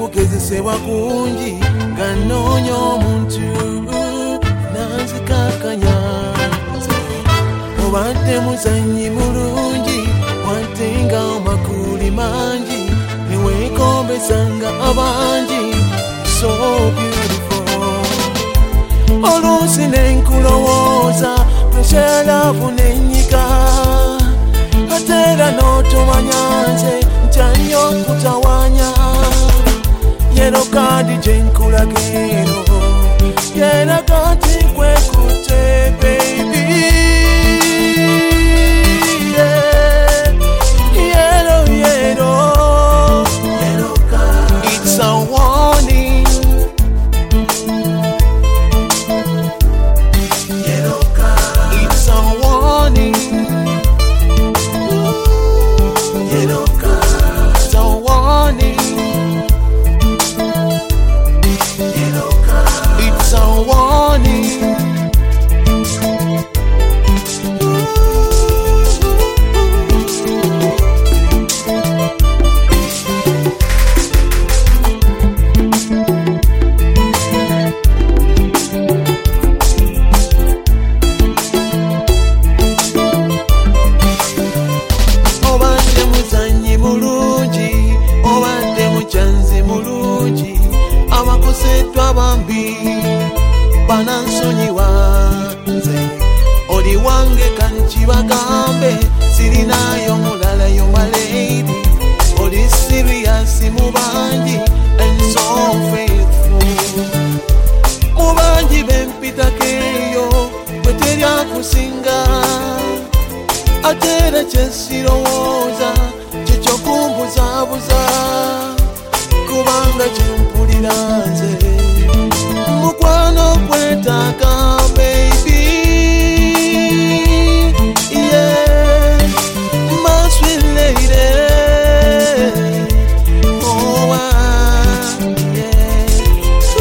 kugezesebwa kungi nga nnoonya omuntu nanzikakanya. Obadde muzannyi mulungi wadde nga amakuli mangi neweekombesanga abangi. So beautiful. Oluusi nenkulowooza pressure nenyiga ate era n'otomanya nze ntya nnyo kutawanya. Yellow card gyenkulaga eno yeraga nti kwekutte baby. Yellow, yellow, yellow card. It's a warning. Yellow card. It's a warning. Yellow card. It's a warning. Yellow card. It's a warning. Obadde muzannyi mulungi, obadde mukyanzi mulungi, abakoseddwa bambi banansonyiwa nze. Oli wange kankibagambe sirinayo mulalayo my lady. Oli serious mu bangi and so faithful. Mu bangi bempitako eyo bwe teri akusinga, ate era kyesirowooza kyekyo kumbuzaabuza, kubanga kyempulira nze mukwano kwetaaga baby. Yeah, my sweet lady. Oh, yeah.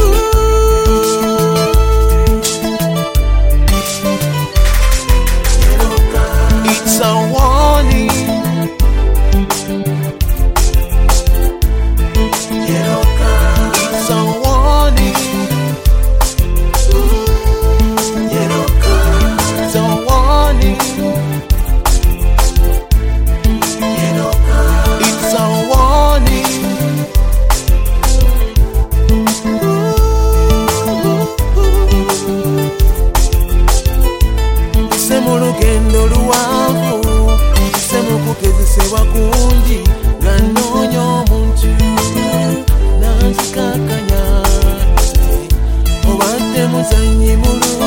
It's a warning. Yellow card. It's a warning. Yellow card. It's a warning. Yellow card. It's a warning. Se mu lugendo luwanvu, se mu kugezesebwa kungi nga nnoonya omuntu nanzikakanya. Obadde muzannyi mulungi